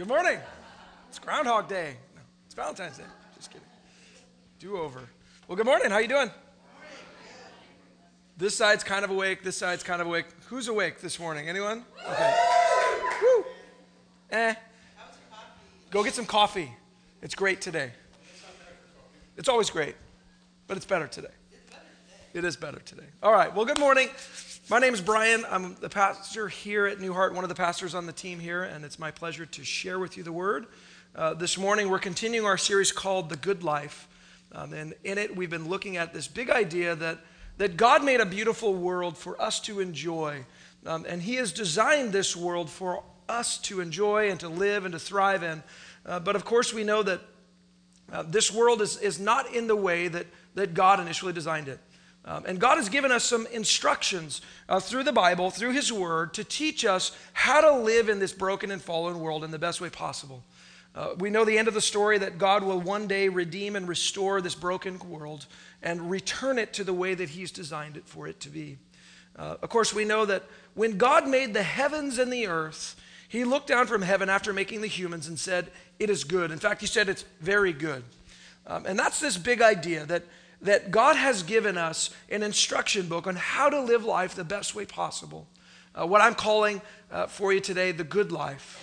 Good morning. It's Groundhog Day. No, it's Valentine's Day. Just kidding. Do-over. Well, good morning. How you doing? This side's kind of awake. This side's kind of awake. Who's awake this morning? Anyone? Okay. Woo. Go get some coffee. It's great today. It's always great, but it's better today. It is better today. All right. Well, good morning. My name is Brian. I'm the pastor here at New Heart, one of the pastors on the team here, and it's my pleasure to share with you the Word. This morning, we're continuing our series called The Good Life, and in it, we've been looking at this big idea that God made a beautiful world for us to enjoy, and He has designed this world for us to enjoy and to live and to thrive in. But of course, we know that this world is not in the way that God initially designed it. And God has given us some instructions through the Bible, through His Word, to teach us how to live in this broken and fallen world in the best way possible. We know the end of the story, that God will one day redeem and restore this broken world and return it to the way that He's designed it for it to be. Of course, we know that when God made the heavens and the earth, He looked down from heaven after making the humans and said, "It is good." In fact, He said it's very good. And that's this big idea that God has given us an instruction book on how to live life the best way possible. What I'm calling for you today, the good life.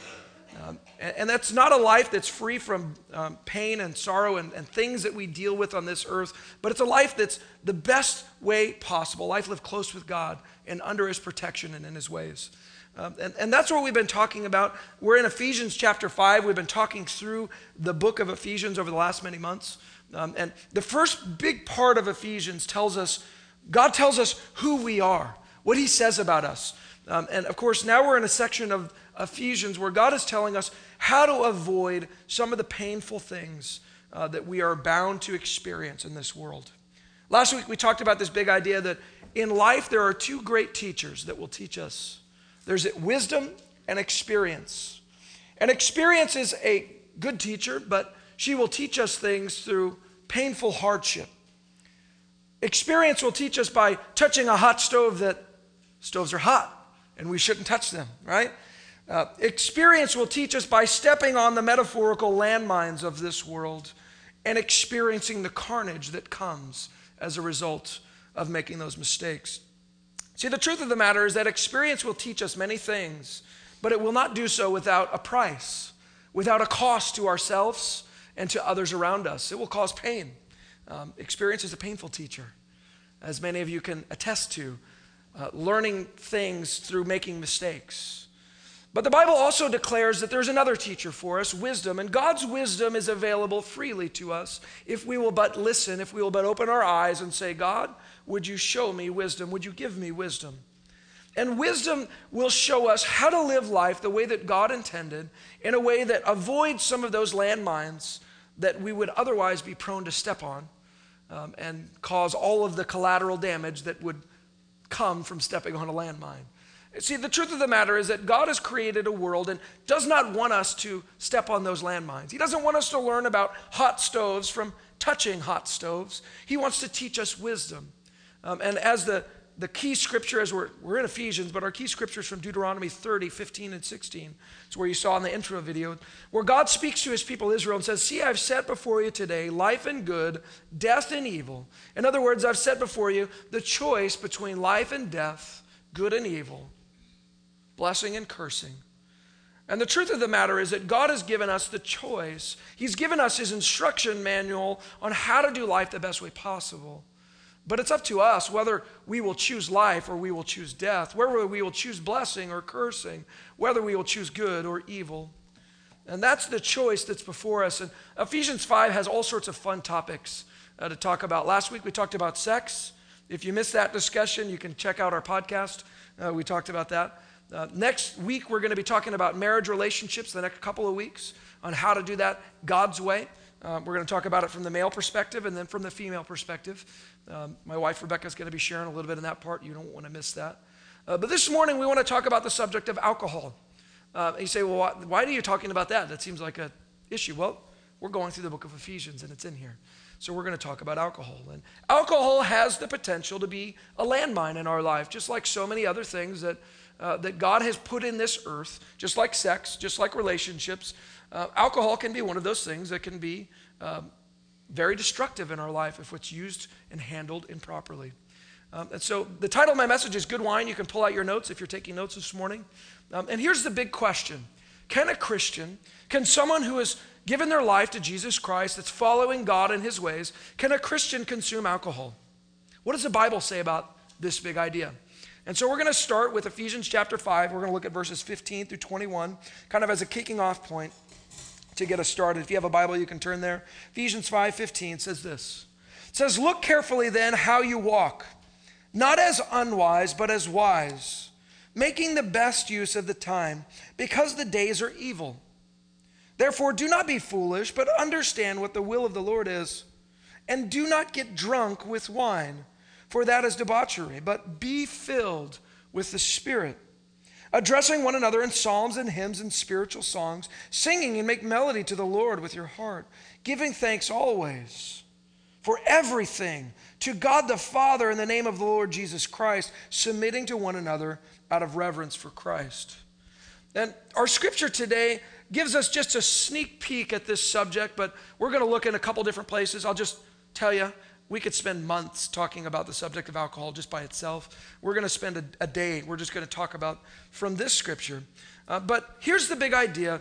And that's not a life that's free from pain and sorrow and things that we deal with on this earth, but it's a life that's the best way possible. Life lived close with God and under His protection and in His ways. And that's what we've been talking about. We're in Ephesians chapter 5. We've been talking through the book of Ephesians over the last many months. And the first big part of Ephesians God tells us who we are, what He says about us. And of course, now we're in a section of Ephesians where God is telling us how to avoid some of the painful things that we are bound to experience in this world. Last week, we talked about this big idea that in life, there are two great teachers that will teach us. There's wisdom and experience. And experience is a good teacher, but she will teach us things through painful hardship. Experience will teach us by touching a hot stove that stoves are hot and we shouldn't touch them, right? Experience will teach us by stepping on the metaphorical landmines of this world and experiencing the carnage that comes as a result of making those mistakes. See, the truth of the matter is that experience will teach us many things, but it will not do so without a price, without a cost to ourselves and to others around us. It will cause pain. Experience is a painful teacher, as many of you can attest to, learning things through making mistakes. But the Bible also declares that there's another teacher for us, wisdom, and God's wisdom is available freely to us if we will but listen, if we will but open our eyes and say, "God, would you show me wisdom? Would you give me wisdom?" And wisdom will show us how to live life the way that God intended, in a way that avoids some of those landmines that we would otherwise be prone to step on and cause all of the collateral damage that would come from stepping on a landmine. See, the truth of the matter is that God has created a world and does not want us to step on those landmines. He doesn't want us to learn about hot stoves from touching hot stoves. He wants to teach us wisdom. And as the key scripture, as we're in Ephesians, but our key scripture is from Deuteronomy 30, 15, and 16. It's where you saw in the intro video, where God speaks to His people Israel and says, "See, I've set before you today life and good, death and evil." In other words, I've set before you the choice between life and death, good and evil, blessing and cursing. And the truth of the matter is that God has given us the choice. He's given us His instruction manual on how to do life the best way possible. But it's up to us whether we will choose life or we will choose death, whether we will choose blessing or cursing, whether we will choose good or evil. And that's the choice that's before us. And Ephesians 5 has all sorts of fun topics to talk about. Last week we talked about sex. If you missed that discussion, you can check out our podcast. We talked about that. Next week we're going to be talking about marriage relationships the next couple of weeks on how to do that God's way. We're going to talk about it from the male perspective and then from the female perspective. My wife Rebecca is going to be sharing a little bit in that part. You don't want to miss that. But this morning we want to talk about the subject of alcohol. You say, well, why are you talking about that? That seems like an issue. Well, we're going through the book of Ephesians and it's in here. So we're going to talk about alcohol. And alcohol has the potential to be a landmine in our life, just like so many other things that that God has put in this earth, just like sex, just like relationships. Alcohol can be one of those things that can be very destructive in our life if it's used and handled improperly. And so the title of my message is Good Wine. You can pull out your notes if you're taking notes this morning. And here's the big question. Can someone who has given their life to Jesus Christ, that's following God and his ways, can a Christian consume alcohol? What does the Bible say about this big idea? And so we're going to start with Ephesians chapter 5. We're going to look at verses 15 through 21, kind of as a kicking off point to get us started. If you have a Bible, you can turn there. Ephesians 5:15 says this. It says, "Look carefully then how you walk, not as unwise, but as wise, making the best use of the time, because the days are evil. Therefore, do not be foolish, but understand what the will of the Lord is. And do not get drunk with wine, for that is debauchery, but be filled with the Spirit, addressing one another in psalms and hymns and spiritual songs, singing and make melody to the Lord with your heart, giving thanks always for everything to God the Father in the name of the Lord Jesus Christ, submitting to one another out of reverence for Christ." And our scripture today gives us just a sneak peek at this subject, but we're going to look in a couple different places. I'll just tell you, we could spend months talking about the subject of alcohol just by itself. We're going to spend a day. We're just going to talk about from this scripture. But here's the big idea.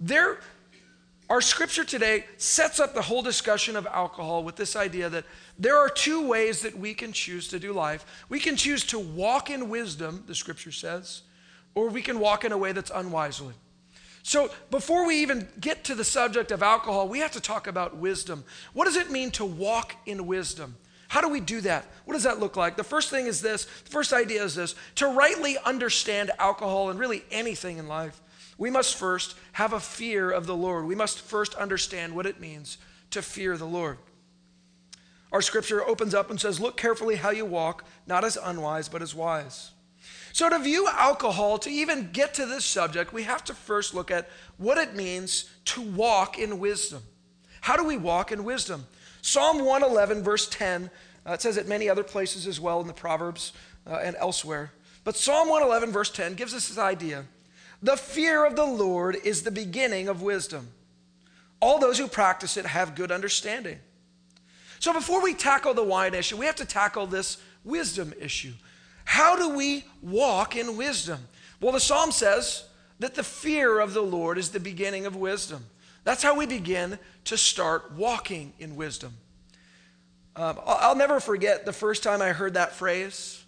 Our scripture today sets up the whole discussion of alcohol with this idea that there are two ways that we can choose to do life. We can choose to walk in wisdom, the scripture says, or we can walk in a way that's unwisely. So before we even get to the subject of alcohol, we have to talk about wisdom. What does it mean to walk in wisdom? How do we do that? What does that look like? The first thing is this. The first idea is this. To rightly understand alcohol and really anything in life, we must first have a fear of the Lord. We must first understand what it means to fear the Lord. Our scripture opens up and says, "Look carefully how you walk, not as unwise, but as wise." So to view alcohol, to even get to this subject, we have to first look at what it means to walk in wisdom. How do we walk in wisdom? Psalm 111, verse 10, it says it many other places as well in the Proverbs and elsewhere. But Psalm 111, verse 10 gives us this idea. "The fear of the Lord is the beginning of wisdom. All those who practice it have good understanding." So before we tackle the wine issue, we have to tackle this wisdom issue. How do we walk in wisdom? Well, the Psalm says that the fear of the Lord is the beginning of wisdom. That's how we begin to start walking in wisdom. I'll never forget the first time I heard that phrase.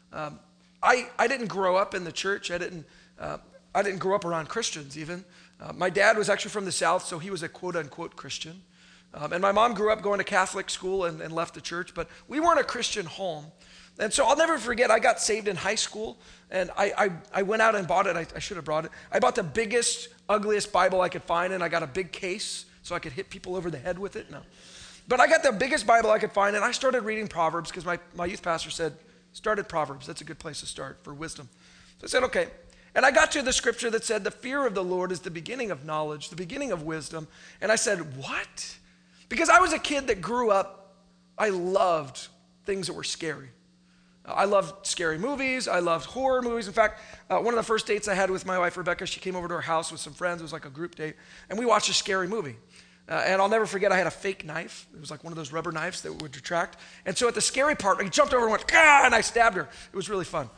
I didn't grow up in the church. I didn't grow up around Christians even. My dad was actually from the South, so he was a quote-unquote Christian. And my mom grew up going to Catholic school and left the church, but we weren't a Christian home. And so I'll never forget, I got saved in high school, and I went out and bought it. I should have brought it. I bought the biggest, ugliest Bible I could find, and I got a big case so I could hit people over the head with it. No. But I got the biggest Bible I could find, and I started reading Proverbs because my youth pastor said, start at Proverbs. That's a good place to start for wisdom. So I said, okay. And I got to the scripture that said, the fear of the Lord is the beginning of knowledge, the beginning of wisdom. And I said, what? Because I was a kid that grew up, I loved things that were scary. I loved scary movies. I loved horror movies. In fact, one of the first dates I had with my wife, Rebecca, she came over to our house with some friends. It was like a group date. And we watched a scary movie. And I'll never forget, I had a fake knife. It was like one of those rubber knives that would retract. And so at the scary part, I jumped over and went, ah, and I stabbed her. It was really fun.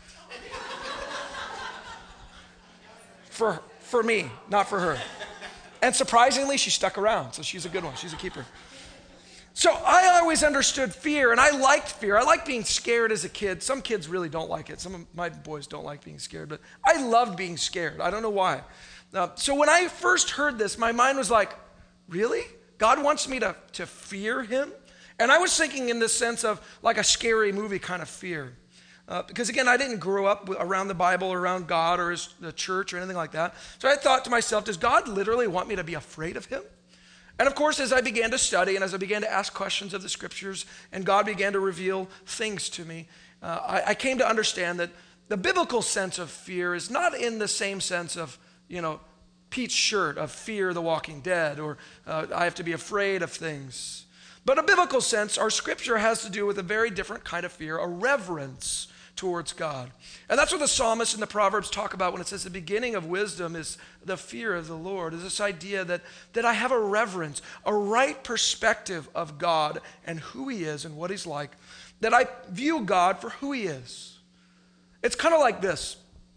For me, not for her. And surprisingly, she stuck around. So she's a good one. She's a keeper. So I always understood fear, and I liked fear. I liked being scared as a kid. Some kids really don't like it. Some of my boys don't like being scared, but I loved being scared. I don't know why. So when I first heard this, my mind was like, really? God wants me to fear him? And I was thinking in the sense of like a scary movie kind of fear. Because again, I didn't grow up around the Bible or around God or the church or anything like that. So I thought to myself, does God literally want me to be afraid of him? And of course, as I began to study and as I began to ask questions of the scriptures and God began to reveal things to me, I came to understand that the biblical sense of fear is not in the same sense of, Pete's shirt of fear the walking dead or I have to be afraid of things. But a biblical sense, our scripture has to do with a very different kind of fear, a reverence towards God. And that's what the psalmist in the Proverbs talk about when it says the beginning of wisdom is the fear of the Lord, is this idea that I have a reverence, a right perspective of God and who he is and what he's like, that I view God for who he is. It's kind of like this.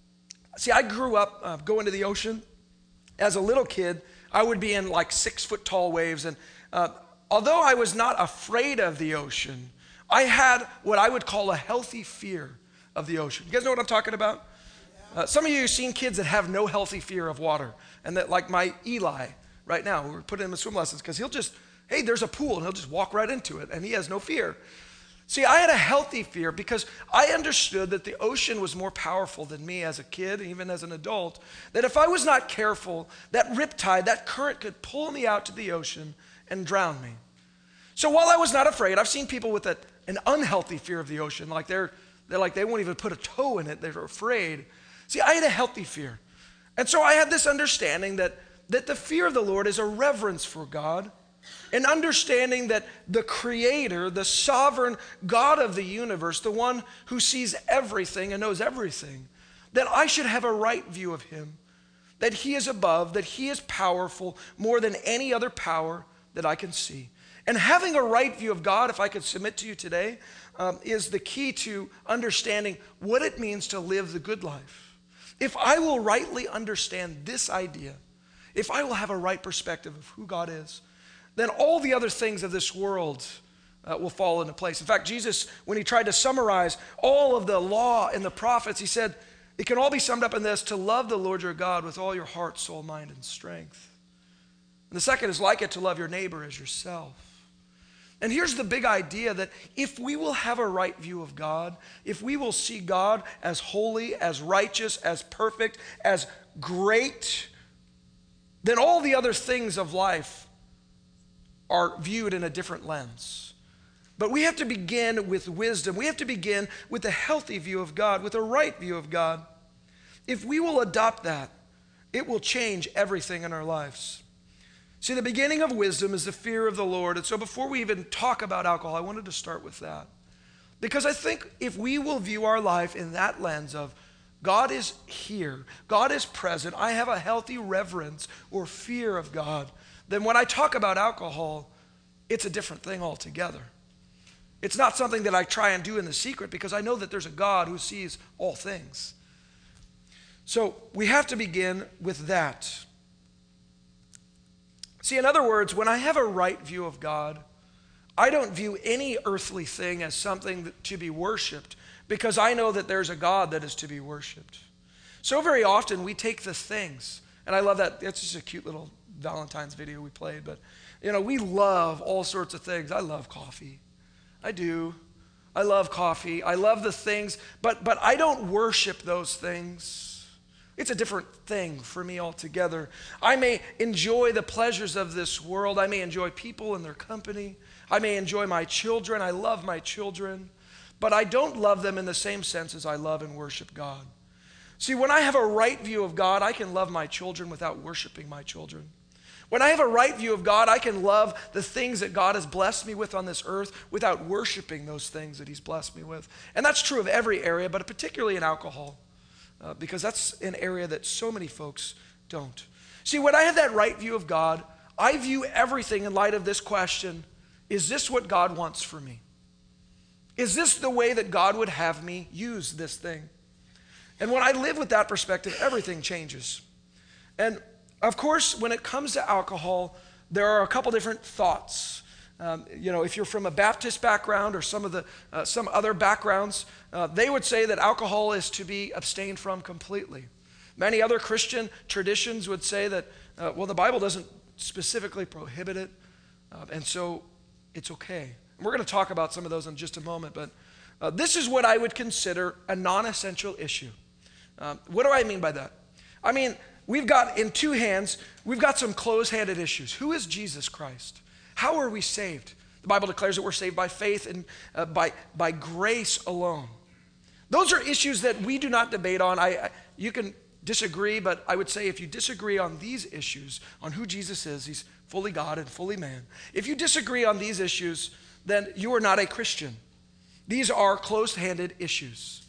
See, I grew up going to the ocean. As a little kid, I would be in like 6-foot tall waves. And although I was not afraid of the ocean, I had what I would call a healthy fear of the ocean. You guys know what I'm talking about? Some of you have seen kids that have no healthy fear of water. And that, like my Eli right now, we're putting him in swim lessons because he'll just, hey, there's a pool, and he'll just walk right into it, and he has no fear. See, I had a healthy fear because I understood that the ocean was more powerful than me as a kid, even as an adult, that if I was not careful, that riptide, that current could pull me out to the ocean and drown me. So while I was not afraid, I've seen people with an unhealthy fear of the ocean, like they're like they won't even put a toe in it, they're afraid. See, I had a healthy fear. And so I had this understanding that the fear of the Lord is a reverence for God, an understanding that the creator, the sovereign God of the universe, the one who sees everything and knows everything, that I should have a right view of him, that he is above, that he is powerful more than any other power that I can see. And having a right view of God, if I could submit to you today, is the key to understanding what it means to live the good life. If I will rightly understand this idea, if I will have a right perspective of who God is, then all the other things of this world will fall into place. In fact, Jesus, when he tried to summarize all of the law and the prophets, he said, it can all be summed up in this: to love the Lord your God with all your heart, soul, mind, and strength. And the second is like it, to love your neighbor as yourself. And here's the big idea, that if we will have a right view of God, if we will see God as holy, as righteous, as perfect, as great, then all the other things of life are viewed in a different lens. But we have to begin with wisdom. We have to begin with a healthy view of God, with a right view of God. If we will adopt that, it will change everything in our lives. See, the beginning of wisdom is the fear of the Lord. And so before we even talk about alcohol, I wanted to start with that. Because I think if we will view our life in that lens of God is here, God is present, I have a healthy reverence or fear of God, then when I talk about alcohol, it's a different thing altogether. It's not something that I try and do in the secret, because I know that there's a God who sees all things. So we have to begin with that. See, in other words, when I have a right view of God, I don't view any earthly thing as something to be worshiped, because I know that there's a God that is to be worshiped. So very often we take the things, and I love that. It's just a cute little Valentine's video we played, but we love all sorts of things. I love coffee. I do. I love coffee. I love the things, but I don't worship those things. It's a different thing for me altogether. I may enjoy the pleasures of this world. I may enjoy people and their company. I may enjoy my children. I love my children, but I don't love them in the same sense as I love and worship God. See, when I have a right view of God, I can love my children without worshiping my children. When I have a right view of God, I can love the things that God has blessed me with on this earth without worshiping those things that he's blessed me with. And that's true of every area, but particularly in alcohol, because that's an area that so many folks don't. See, when I have that right view of God, I view everything in light of this question: is this what God wants for me? Is this the way that God would have me use this thing? And when I live with that perspective, everything changes. And of course, when it comes to alcohol, there are a couple different thoughts. If you're from a Baptist background or some other backgrounds, they would say that alcohol is to be abstained from completely. Many other Christian traditions would say that, the Bible doesn't specifically prohibit it, and so it's okay. And we're going to talk about some of those in just a moment, but this is what I would consider a non-essential issue. What do I mean by that? I mean, we've got in two hands, we've got some close-handed issues. Who is Jesus Christ? How are we saved? The Bible declares that we're saved by faith and by grace alone. Those are issues that we do not debate on. You can disagree, but I would say if you disagree on these issues, on who Jesus is, he's fully God and fully man. If you disagree on these issues, then you are not a Christian. These are close-handed issues.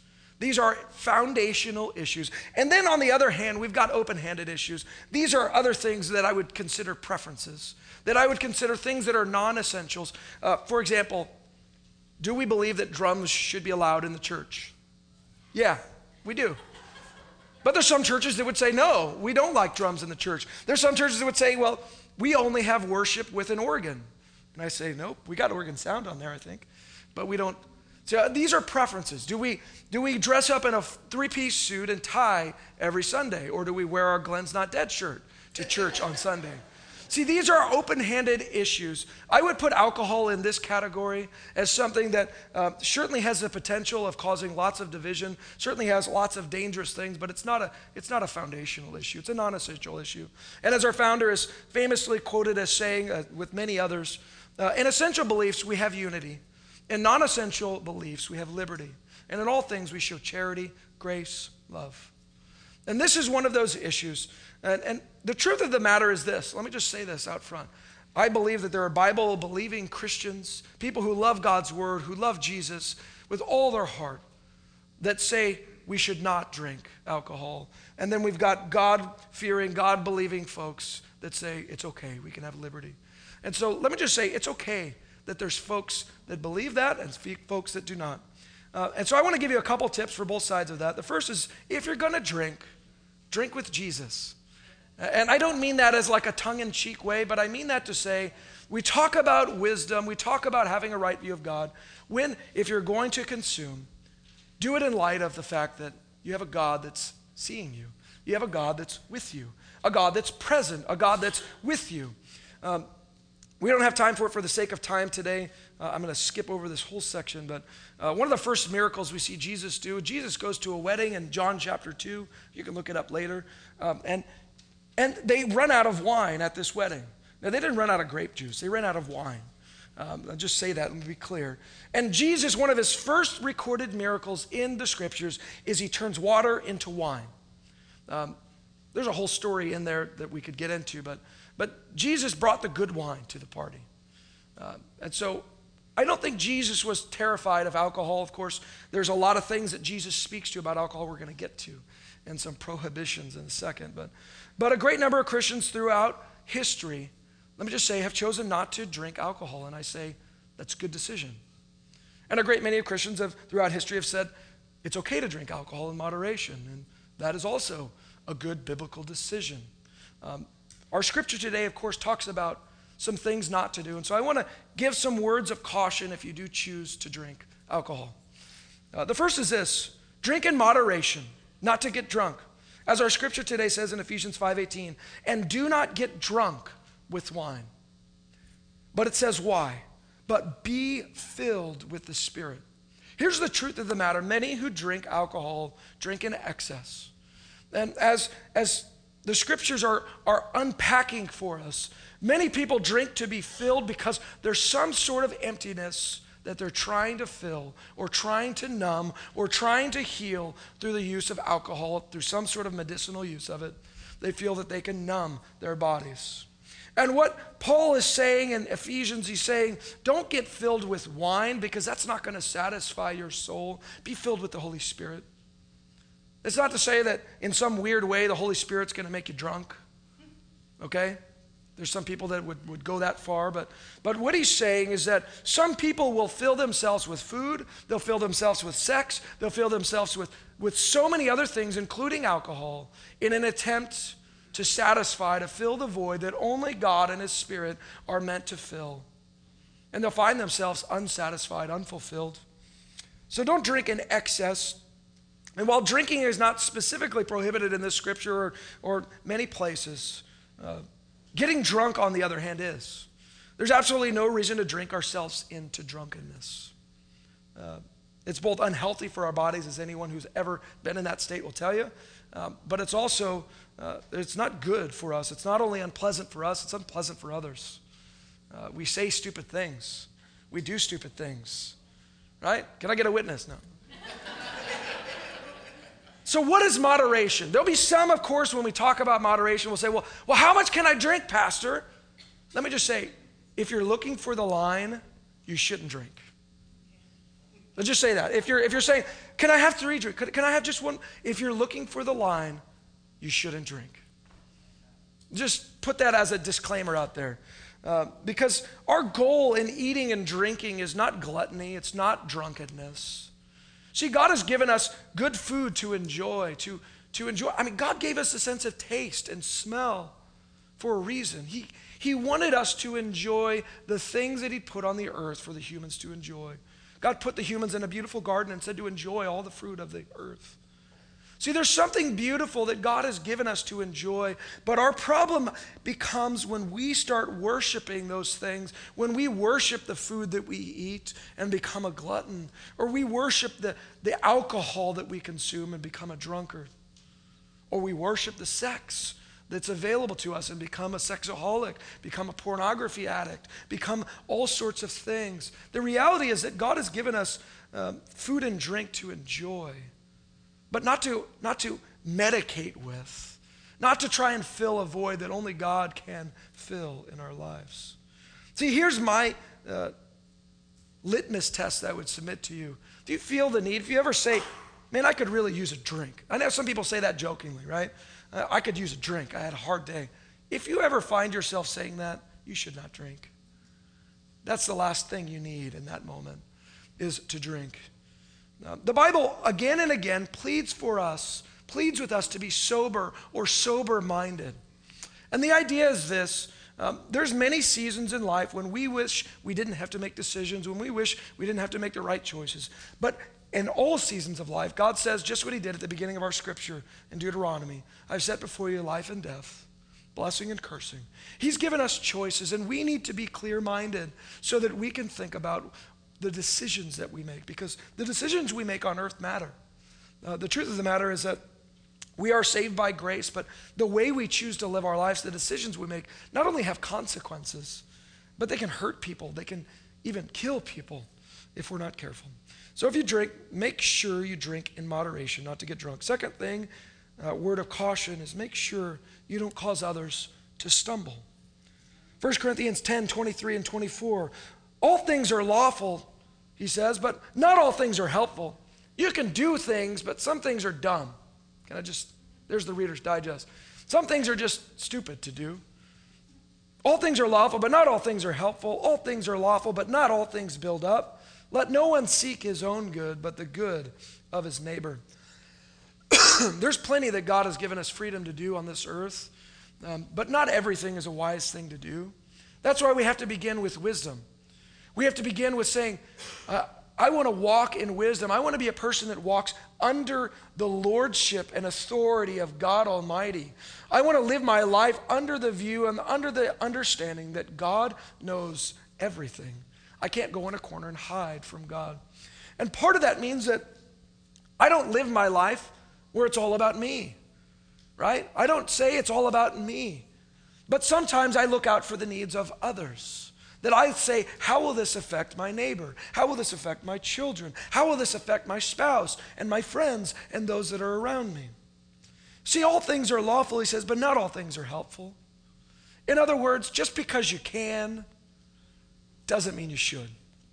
These are foundational issues. And then on the other hand, we've got open-handed issues. These are other things that I would consider preferences, that I would consider things that are non-essentials. For example, do we believe that drums should be allowed in the church? Yeah, we do. But there's some churches that would say, no, we don't like drums in the church. There's some churches that would say, well, we only have worship with an organ. And I say, nope, we got organ sound on there, I think. But we don't. So these are preferences. Do we dress up in a three-piece suit and tie every Sunday? Or do we wear our Glenn's Not Dead shirt to church on Sunday? See, these are open-handed issues. I would put alcohol in this category as something that certainly has the potential of causing lots of division, certainly has lots of dangerous things, but it's not a foundational issue. It's a non-essential issue. And as our founder is famously quoted as saying, with many others, in essential beliefs, we have unity. In non-essential beliefs, we have liberty. And in all things, we show charity, grace, love. And this is one of those issues. And the truth of the matter is this. Let me just say this out front. I believe that there are Bible-believing Christians, people who love God's word, who love Jesus with all their heart, that say we should not drink alcohol. And then we've got God-fearing, God-believing folks that say it's okay, we can have liberty. And so let me just say it's okay that there's folks that believe that and folks that do not. And so I want to give you a couple tips for both sides of that. The first is, if you're going to drink with Jesus. And I don't mean that as like a tongue-in-cheek way, but I mean that to say, we talk about wisdom, we talk about having a right view of God. If you're going to consume, do it in light of the fact that you have a God that's seeing you. You have a God that's with you, a God that's present, a God that's with you. We don't have time for it for the sake of time today. I'm going to skip over this whole section, but one of the first miracles we see Jesus do, Jesus goes to a wedding in John chapter 2. You can look it up later. And they run out of wine at this wedding. Now, they didn't run out of grape juice. They ran out of wine. I'll just say that and be clear. And Jesus, one of his first recorded miracles in the scriptures is he turns water into wine. There's a whole story in there that we could get into, but Jesus brought the good wine to the party. And so I don't think Jesus was terrified of alcohol. Of course, there's a lot of things that Jesus speaks to about alcohol we're going to get to, and some prohibitions in a second. But a great number of Christians throughout history, let me just say, have chosen not to drink alcohol. And I say, that's a good decision. And a great many of Christians throughout history have said, it's okay to drink alcohol in moderation. And that is also a good biblical decision. Our scripture today, of course, talks about some things not to do. And so I want to give some words of caution if you do choose to drink alcohol. The first is this: drink in moderation, not to get drunk. As our scripture today says in Ephesians 5:18, and do not get drunk with wine. But it says why? But be filled with the Spirit. Here's the truth of the matter. Many who drink alcohol drink in excess. And as the scriptures are unpacking for us, many people drink to be filled because there's some sort of emptiness that they're trying to fill or trying to numb or trying to heal through the use of alcohol, through some sort of medicinal use of it. They feel that they can numb their bodies. And what Paul is saying in Ephesians, he's saying, don't get filled with wine because that's not going to satisfy your soul. Be filled with the Holy Spirit. It's not to say that in some weird way the Holy Spirit's going to make you drunk, okay? There's some people that would go that far, but what he's saying is that some people will fill themselves with food, they'll fill themselves with sex, they'll fill themselves with so many other things, including alcohol, in an attempt to satisfy, to fill the void that only God and his Spirit are meant to fill. And they'll find themselves unsatisfied, unfulfilled. So don't drink in excess. And while drinking is not specifically prohibited in this scripture or many places, getting drunk, on the other hand, is. There's absolutely no reason to drink ourselves into drunkenness. It's both unhealthy for our bodies, as anyone who's ever been in that state will tell you, but it's also, it's not good for us. It's not only unpleasant for us, it's unpleasant for others. We say stupid things. We do stupid things, right? Can I get a witness? No. So what is moderation? There'll be some, of course, when we talk about moderation, we'll say, well, how much can I drink, Pastor? Let me just say, if you're looking for the line, you shouldn't drink. Let's just say that. If you're saying, can I have 3 drinks? Can I have just one? If you're looking for the line, you shouldn't drink. Just put that as a disclaimer out there. Because our goal in eating and drinking is not gluttony, it's not drunkenness. See, God has given us good food to enjoy, to enjoy. I mean, God gave us a sense of taste and smell for a reason. He wanted us to enjoy the things that he put on the earth for the humans to enjoy. God put the humans in a beautiful garden and said to enjoy all the fruit of the earth. See, there's something beautiful that God has given us to enjoy, but our problem becomes when we start worshiping those things, when we worship the food that we eat and become a glutton, or we worship the alcohol that we consume and become a drunkard, or we worship the sex that's available to us and become a sexaholic, become a pornography addict, become all sorts of things. The reality is that God has given us food and drink to enjoy, but not to medicate with, not to try and fill a void that only God can fill in our lives. See, here's my litmus test that I would submit to you. If you feel the need, if you ever say, man, I could really use a drink. I know some people say that jokingly, right? I could use a drink. I had a hard day. If you ever find yourself saying that, you should not drink. That's the last thing you need in that moment, is to drink. The Bible again and again pleads with us to be sober or sober-minded. And the idea is this: there's many seasons in life when we wish we didn't have to make decisions, when we wish we didn't have to make the right choices. But in all seasons of life, God says just what he did at the beginning of our scripture in Deuteronomy: I've set before you life and death, blessing and cursing. He's given us choices, and we need to be clear-minded so that we can think about the decisions that we make, because the decisions we make on earth matter. The truth of the matter is that we are saved by grace, but the way we choose to live our lives, the decisions we make, not only have consequences, but they can hurt people. They can even kill people if we're not careful. So if you drink, make sure you drink in moderation, not to get drunk. Second thing, word of caution, is make sure you don't cause others to stumble. 1 Corinthians 10, 23 and 24. All things are lawful, he says, but not all things are helpful. You can do things, but some things are dumb. There's the Reader's Digest. Some things are just stupid to do. All things are lawful, but not all things are helpful. All things are lawful, but not all things build up. Let no one seek his own good, but the good of his neighbor. There's plenty that God has given us freedom to do on this earth, but not everything is a wise thing to do. That's why we have to begin with wisdom. We have to begin with saying, I want to walk in wisdom. I want to be a person that walks under the lordship and authority of God Almighty. I want to live my life under the view and under the understanding that God knows everything. I can't go in a corner and hide from God. And part of that means that I don't live my life where it's all about me, right? I don't say it's all about me. But sometimes I look out for the needs of others. That I say, how will this affect my neighbor? How will this affect my children? How will this affect my spouse and my friends and those that are around me? See, all things are lawful, he says, but not all things are helpful. In other words, just because you can doesn't mean you should.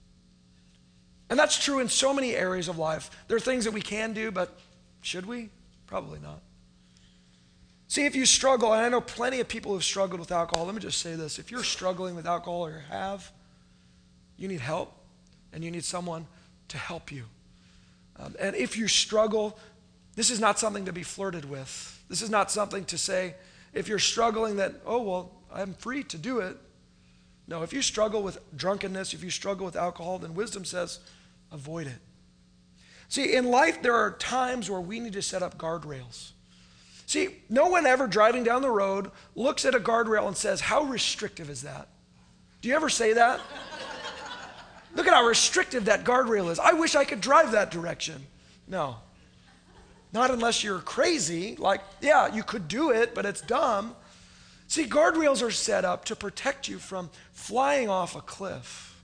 And that's true in so many areas of life. There are things that we can do, but should we? Probably not. See, if you struggle, and I know plenty of people who've struggled with alcohol, let me just say this. If you're struggling with alcohol or have, you need help, and you need someone to help you. And if you struggle, this is not something to be flirted with. This is not something to say, if you're struggling that, oh, well, I'm free to do it. No, if you struggle with drunkenness, if you struggle with alcohol, then wisdom says, avoid it. See, in life, there are times where we need to set up guardrails. See, no one ever driving down the road looks at a guardrail and says, how restrictive is that? Do you ever say that? Look at how restrictive that guardrail is. I wish I could drive that direction. No. Not unless you're crazy. Like, yeah, you could do it, but it's dumb. See, guardrails are set up to protect you from flying off a cliff.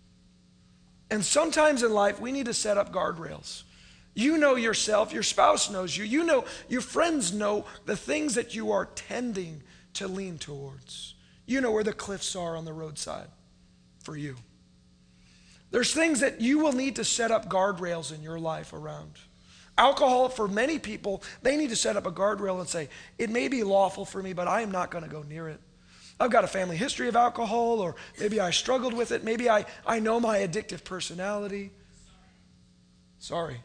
And sometimes in life, we need to set up guardrails. You know yourself, your spouse knows you, you know, your friends know the things that you are tending to lean towards. You know where the cliffs are on the roadside for you. There's things that you will need to set up guardrails in your life around. Alcohol, for many people, they need to set up a guardrail and say, it may be lawful for me, but I am not going to go near it. I've got a family history of alcohol, or maybe I struggled with it. Maybe I know my addictive personality. Sorry.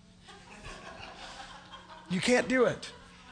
You can't do it.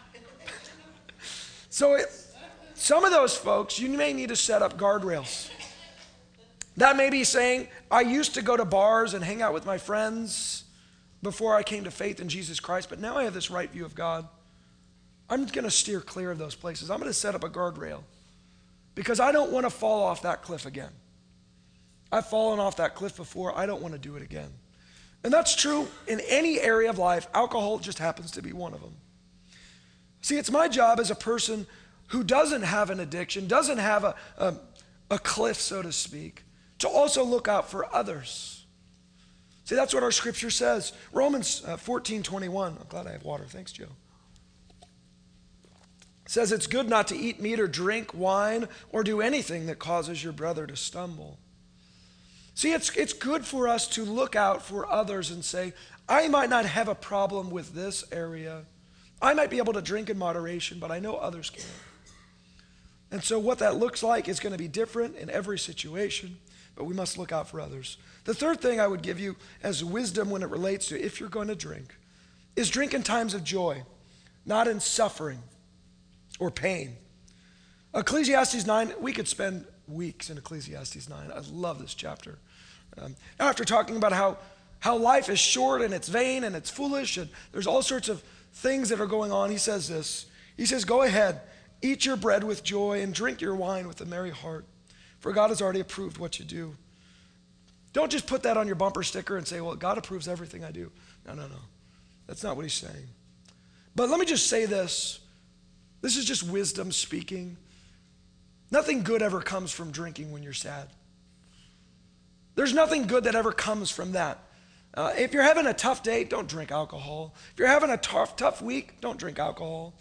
So some of those folks, you may need to set up guardrails. That may be saying, I used to go to bars and hang out with my friends before I came to faith in Jesus Christ, but now I have this right view of God. I'm going to steer clear of those places. I'm going to set up a guardrail because I don't want to fall off that cliff again. I've fallen off that cliff before. I don't want to do it again. And that's true in any area of life. Alcohol just happens to be one of them. See, it's my job as a person who doesn't have an addiction, doesn't have a cliff, so to speak, to also look out for others. See, that's what our scripture says. Romans 14:21. I'm glad I have water. Thanks, Joe. It says it's good not to eat meat or drink wine or do anything that causes your brother to stumble. See, it's good for us to look out for others and say, I might not have a problem with this area. I might be able to drink in moderation, but I know others can't. And so what that looks like is going to be different in every situation, but we must look out for others. The third thing I would give you as wisdom when it relates to if you're going to drink is drink in times of joy, not in suffering or pain. Ecclesiastes 9, we could spend weeks in Ecclesiastes 9. I love this chapter. After talking about how life is short and it's vain and it's foolish and there's all sorts of things that are going on, he says this. He says, go ahead, eat your bread with joy and drink your wine with a merry heart, for God has already approved what you do. Don't just put that on your bumper sticker and say, well, God approves everything I do. No. That's not what he's saying. But let me just say this. This is just wisdom speaking. Nothing good ever comes from drinking when you're sad. There's nothing good that ever comes from that. If you're having a tough day, don't drink alcohol. If you're having a tough week, don't drink alcohol.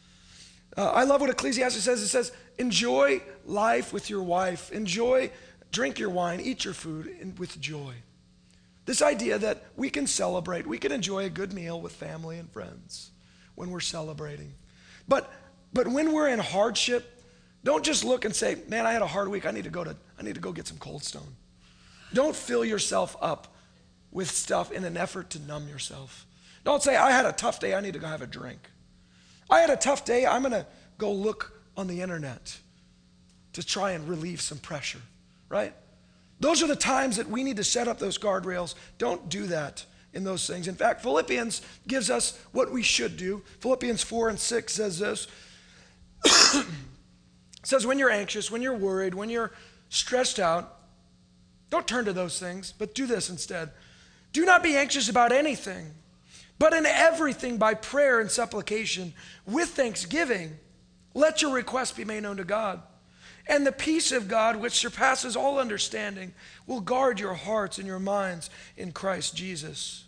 I love what Ecclesiastes says. It says, enjoy life with your wife. Drink your wine, eat your food with joy. This idea that we can celebrate, we can enjoy a good meal with family and friends when we're celebrating. But when we're in hardship, don't just look and say, man, I had a hard week. I need to go get some Cold Stone. Don't fill yourself up with stuff in an effort to numb yourself. Don't say, I had a tough day. I need to go have a drink. I had a tough day. I'm going to go look on the internet to try and relieve some pressure, right? Those are the times that we need to set up those guardrails. Don't do that in those things. In fact, Philippians gives us what we should do. Philippians 4:6 says this. It says, when you're anxious, when you're worried, when you're stressed out, don't turn to those things, but do this instead. Do not be anxious about anything, but in everything by prayer and supplication, with thanksgiving, let your requests be made known to God. And the peace of God, which surpasses all understanding, will guard your hearts and your minds in Christ Jesus.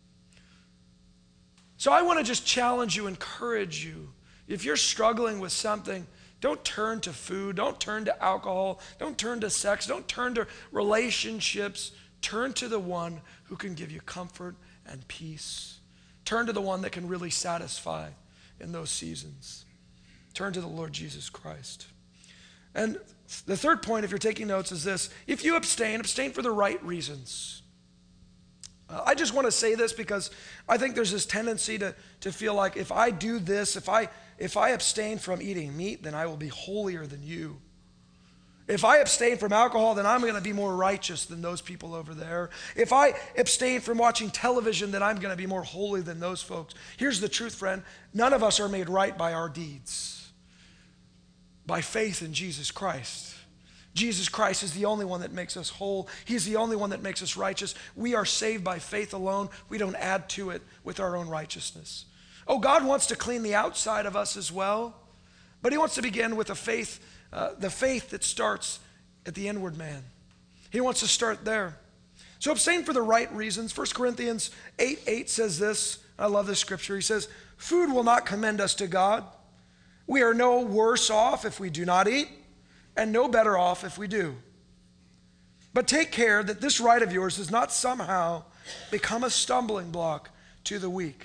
So I want to just challenge you, encourage you. If you're struggling with something, don't turn to food, don't turn to alcohol, don't turn to sex, don't turn to relationships. Turn to the one who can give you comfort and peace. Turn to the one that can really satisfy in those seasons. Turn to the Lord Jesus Christ. And the third point, if you're taking notes, is this. If you abstain for the right reasons. I just want to say this because I think there's this tendency to feel like if I do this, if I abstain from eating meat, then I will be holier than you. If I abstain from alcohol, then I'm going to be more righteous than those people over there. If I abstain from watching television, then I'm going to be more holy than those folks. Here's the truth, friend. None of us are made right by our deeds. By faith in Jesus Christ. Jesus Christ is the only one that makes us whole. He's the only one that makes us righteous. We are saved by faith alone. We don't add to it with our own righteousness. Oh, God wants to clean the outside of us as well, but he wants to begin with the faith that starts at the inward man. He wants to start there. So abstain for the right reasons. 1 Corinthians 8:8 says this. I love this scripture. He says, food will not commend us to God. We are no worse off if we do not eat, and no better off if we do. But take care that this right of yours does not somehow become a stumbling block to the weak.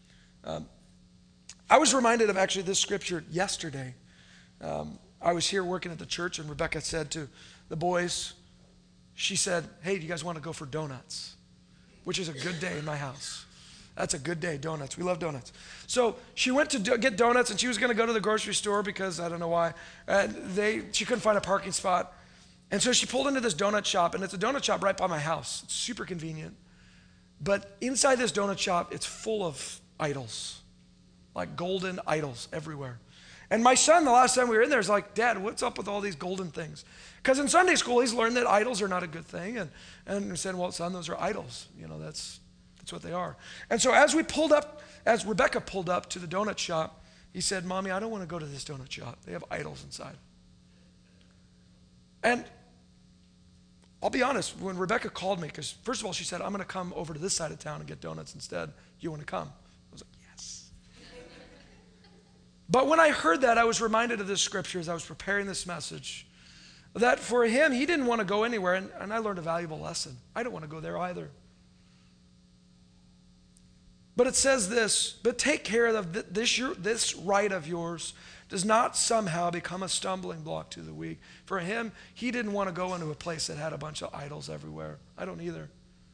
I was reminded of actually this scripture yesterday. I was here working at the church, and Rebecca said to the boys, she said, hey, do you guys want to go for donuts? Which is a good day in my house. That's a good day, donuts. We love donuts. So she went to get donuts, and she was going to go to the grocery store because I don't know why. She couldn't find a parking spot. And so she pulled into this donut shop, and it's a donut shop right by my house. It's super convenient. But inside this donut shop, it's full of idols, like golden idols everywhere. And my son, the last time we were in there, is like, Dad, what's up with all these golden things? Because in Sunday school, he's learned that idols are not a good thing. And we said, well, son, those are idols. That's what they are. And so as Rebecca pulled up to the donut shop, he said, Mommy, I don't want to go to this donut shop. They have idols inside. And I'll be honest, when Rebecca called me, because first of all, she said, I'm going to come over to this side of town and get donuts instead. You want to come? I was like, yes. But when I heard that, I was reminded of this scripture as I was preparing this message, that for him, he didn't want to go anywhere, and I learned a valuable lesson. I don't want to go there either. But it says this, but take care that this right of yours does not somehow become a stumbling block to the weak. For him, he didn't want to go into a place that had a bunch of idols everywhere. I don't either.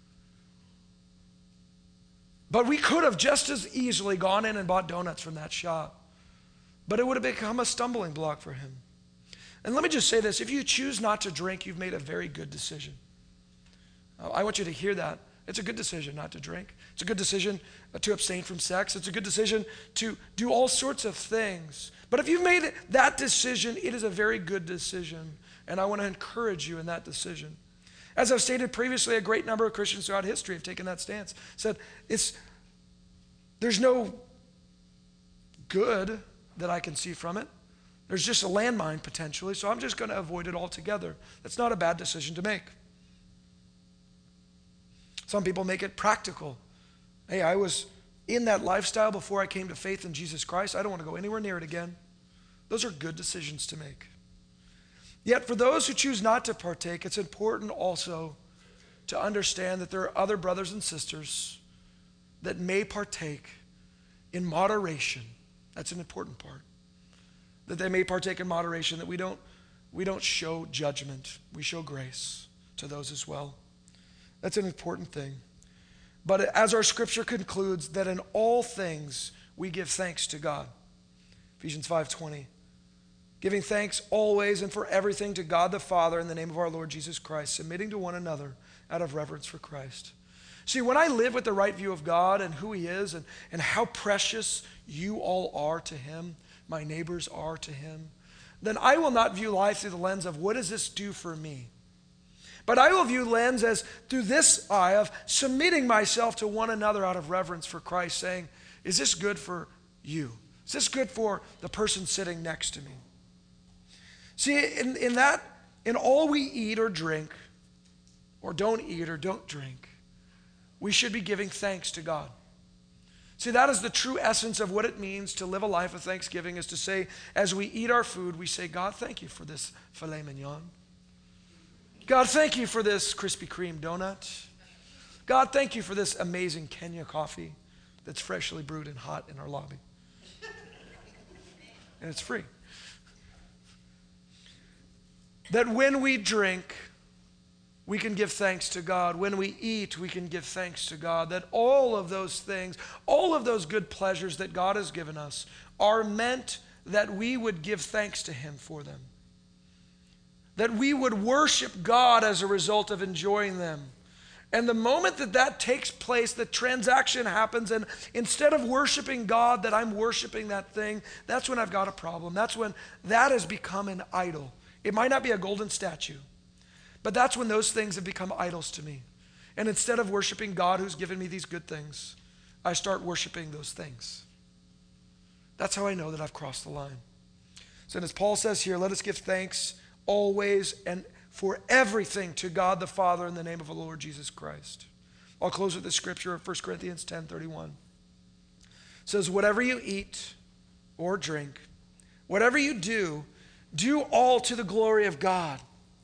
But we could have just as easily gone in and bought donuts from that shop. But it would have become a stumbling block for him. And let me just say this, if you choose not to drink, you've made a very good decision. I want you to hear that. It's a good decision not to drink. It's a good decision to abstain from sex. It's a good decision to do all sorts of things. But if you've made that decision, it is a very good decision. And I want to encourage you in that decision. As I've stated previously, a great number of Christians throughout history have taken that stance. Said, there's no good that I can see from it. There's just a landmine potentially, so I'm just going to avoid it altogether. That's not a bad decision to make. Some people make it practical. Hey, I was in that lifestyle before I came to faith in Jesus Christ. I don't want to go anywhere near it again. Those are good decisions to make. Yet for those who choose not to partake, it's important also to understand that there are other brothers and sisters that may partake in moderation. That's an important part. That they may partake in moderation, that we don't show judgment. We show grace to those as well. That's an important thing. But as our scripture concludes, that in all things we give thanks to God. Ephesians 5:20. Giving thanks always and for everything to God the Father in the name of our Lord Jesus Christ, submitting to one another out of reverence for Christ. See, when I live with the right view of God and who he is and how precious you all are to him, my neighbors are to him, then I will not view life through the lens of what does this do for me? But I will view lens as through this eye of submitting myself to one another out of reverence for Christ, saying, is this good for you? Is this good for the person sitting next to me? See, in all we eat or drink, or don't eat or don't drink, we should be giving thanks to God. See, that is the true essence of what it means to live a life of thanksgiving, is to say, as we eat our food, we say, God, thank you for this filet mignon. God, thank you for this Krispy Kreme donut. God, thank you for this amazing Kenya coffee that's freshly brewed and hot in our lobby. And it's free. That when we drink, we can give thanks to God. When we eat, we can give thanks to God. That all of those things, all of those good pleasures that God has given us are meant that we would give thanks to him for them. That we would worship God as a result of enjoying them. And the moment that takes place, the transaction happens, and instead of worshiping God, that I'm worshiping that thing, that's when I've got a problem. That's when that has become an idol. It might not be a golden statue, but that's when those things have become idols to me. And instead of worshiping God who's given me these good things, I start worshiping those things. That's how I know that I've crossed the line. So as Paul says here, let us give thanks always and for everything to God the Father in the name of the Lord Jesus Christ. I'll close with this scripture of 1 Corinthians 10:31. It says, whatever you eat or drink, whatever you do, do all to the glory of God.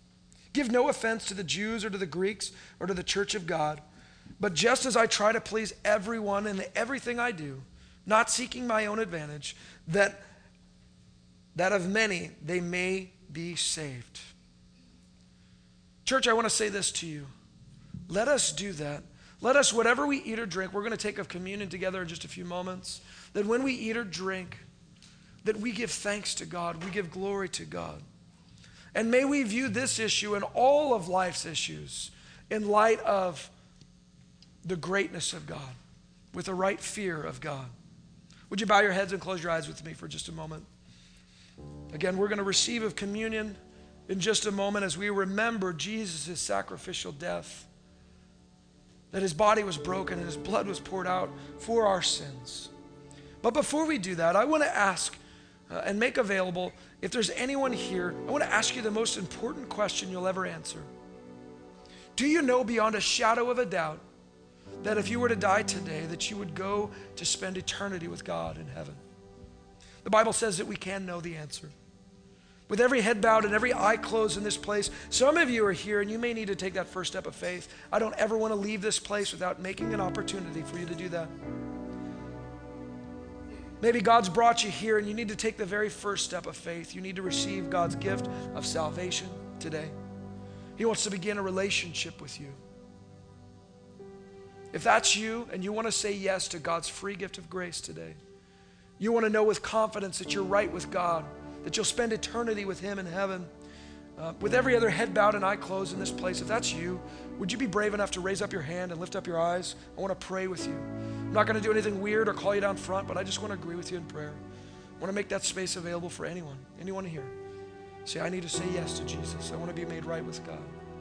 Give no offense to the Jews or to the Greeks or to the church of God, but just as I try to please everyone in everything I do, not seeking my own advantage, that of many they may be saved. Church, I want to say this to you. Let us do that. Let us, whatever we eat or drink, we're going to take of communion together in just a few moments, that when we eat or drink, that we give thanks to God, we give glory to God. And may we view this issue and all of life's issues in light of the greatness of God, with a right fear of God. Would you bow your heads and close your eyes with me for just a moment? Again, we're going to receive of communion in just a moment as we remember Jesus' sacrificial death, that his body was broken and his blood was poured out for our sins. But before we do that, I want to ask and make available, if there's anyone here, I want to ask you the most important question you'll ever answer. Do you know beyond a shadow of a doubt that if you were to die today, that you would go to spend eternity with God in heaven? The Bible says that we can know the answer. With every head bowed and every eye closed in this place, some of you are here and you may need to take that first step of faith. I don't ever want to leave this place without making an opportunity for you to do that. Maybe God's brought you here and you need to take the very first step of faith. You need to receive God's gift of salvation today. He wants to begin a relationship with you. If that's you and you want to say yes to God's free gift of grace today, you want to know with confidence that you're right with God, that you'll spend eternity with him in heaven, with every other head bowed and eye closed in this place, if that's you, would you be brave enough to raise up your hand and lift up your eyes? I want to pray with you. I'm not going to do anything weird or call you down front, but I just want to agree with you in prayer. I want to make that space available for anyone here. Say, I need to say yes to Jesus. I want to be made right with God.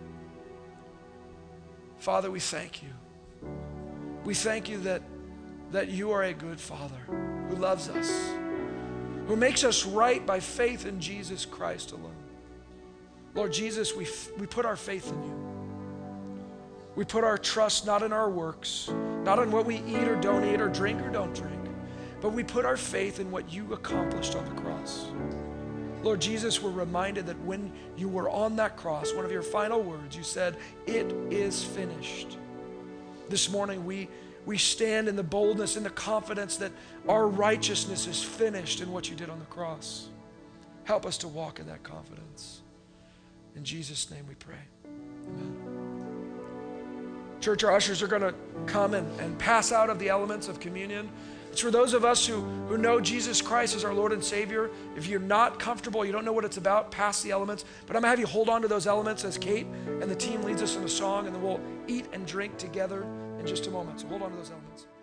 Father, we thank you. We thank you that you are a good Father who loves us, who makes us right by faith in Jesus Christ alone. Lord Jesus, we put our faith in you. We put our trust not in our works, not in what we eat or don't eat or drink or don't drink, but we put our faith in what you accomplished on the cross. Lord Jesus, we're reminded that when you were on that cross, one of your final words, you said, "It is finished." This morning we stand in the boldness and the confidence that our righteousness is finished in what you did on the cross. Help us to walk in that confidence. In Jesus' name we pray. Amen. Church, our ushers are going to come and pass out of the elements of communion. It's for those of us who know Jesus Christ as our Lord and Savior. If you're not comfortable, you don't know what it's about, pass the elements. But I'm going to have you hold on to those elements as Kate and the team leads us in a song, and then we'll eat and drink together in just a moment. So hold on to those elements.